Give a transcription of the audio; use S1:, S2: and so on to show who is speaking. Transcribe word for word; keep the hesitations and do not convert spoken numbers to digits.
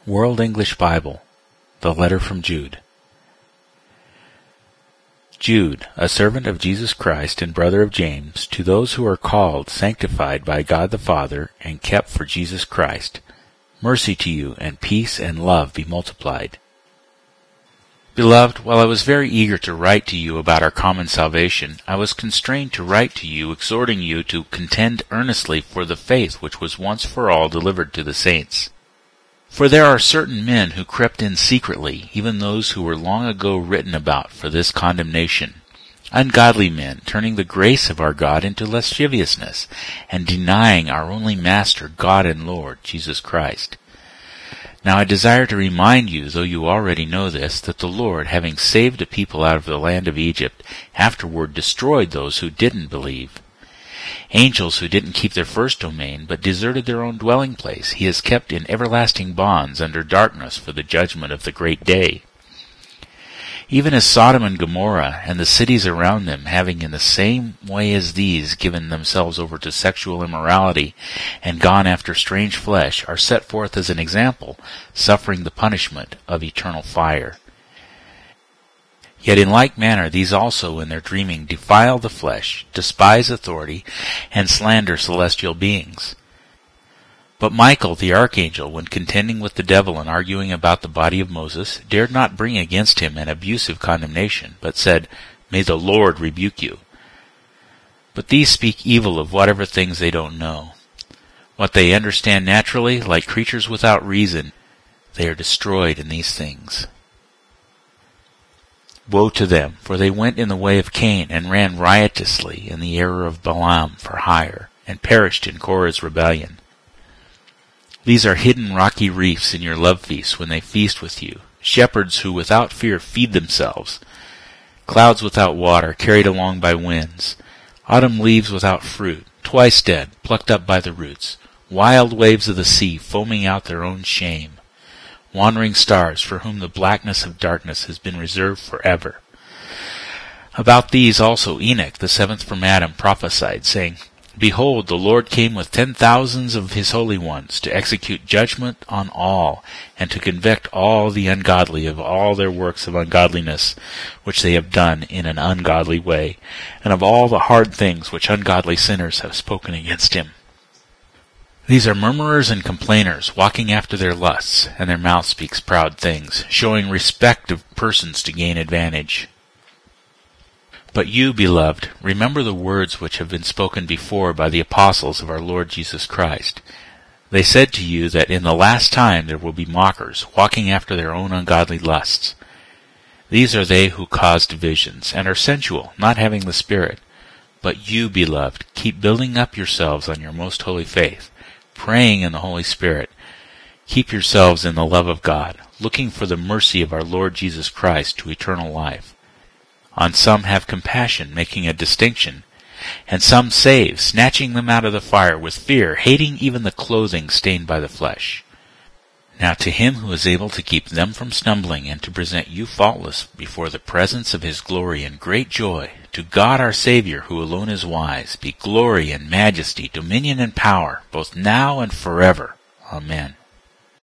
S1: World English Bible, The Letter from Jude. Jude, a servant of Jesus Christ and brother of James, to those who are called, sanctified by God the Father, and kept for Jesus Christ, mercy to you, and peace and love be multiplied. Beloved, while I was very eager to write to you about our common salvation, I was constrained to write to you, exhorting you to contend earnestly for the faith which was once for all delivered to the saints. For there are certain men who crept in secretly, even those who were long ago written about for this condemnation, ungodly men, turning the grace of our God into lasciviousness, and denying our only Master, God and Lord, Jesus Christ. Now I desire to remind you, though you already know this, that the Lord, having saved a people out of the land of Egypt, afterward destroyed those who didn't believe. Angels who didn't keep their first domain, but deserted their own dwelling place, he has kept in everlasting bonds under darkness for the judgment of the great day. Even as Sodom and Gomorrah and the cities around them, having in the same way as these given themselves over to sexual immorality and gone after strange flesh, are set forth as an example, suffering the punishment of eternal fire. Yet in like manner these also in their dreaming defile the flesh, despise authority, and slander celestial beings. But Michael the archangel, when contending with the devil and arguing about the body of Moses, dared not bring against him an abusive condemnation, but said, "May the Lord rebuke you." But these speak evil of whatever things they don't know. What they understand naturally, like creatures without reason, they are destroyed in these things. Woe to them, for they went in the way of Cain, and ran riotously in the error of Balaam for hire, and perished in Korah's rebellion. These are hidden rocky reefs in your love feasts when they feast with you, shepherds who without fear feed themselves, clouds without water, carried along by winds, autumn leaves without fruit, twice dead, plucked up by the roots, wild waves of the sea foaming out their own shame, wandering stars for whom the blackness of darkness has been reserved forever. About these also Enoch, the seventh from Adam, prophesied, saying, "Behold, the Lord came with ten thousands of his holy ones, to execute judgment on all, and to convict all the ungodly of all their works of ungodliness, which they have done in an ungodly way, and of all the hard things which ungodly sinners have spoken against him." These are murmurers and complainers, walking after their lusts, and their mouth speaks proud things, showing respect of persons to gain advantage. But you, beloved, remember the words which have been spoken before by the apostles of our Lord Jesus Christ. They said to you that in the last time there will be mockers, walking after their own ungodly lusts. These are they who cause divisions, and are sensual, not having the Spirit. But you, beloved, keep building up yourselves on your most holy faith, praying in the Holy Spirit. Keep yourselves in the love of God, looking for the mercy of our Lord Jesus Christ to eternal life. On some have compassion, making a distinction, and some save, snatching them out of the fire with fear, hating even the clothing stained by the flesh. Now to him who is able to keep them from stumbling and to present you faultless before the presence of his glory in great joy, to God our Savior, who alone is wise, be glory and majesty, dominion and power, both now and forever. Amen.